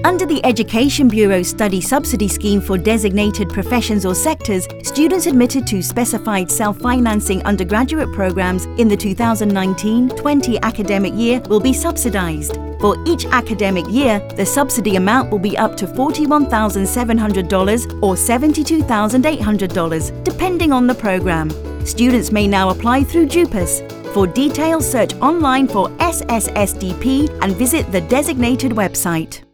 Under the Education Bureau's Study Subsidy Scheme for designated professions or sectors, students admitted to specified self-financing undergraduate programs in the 2019-20 academic year will be subsidized. For each academic year, the subsidy amount will be up to $41,700 or $72,800, depending on the program. Students may now apply through JUPAS. For details, search online for SSSDP and visit the designated website.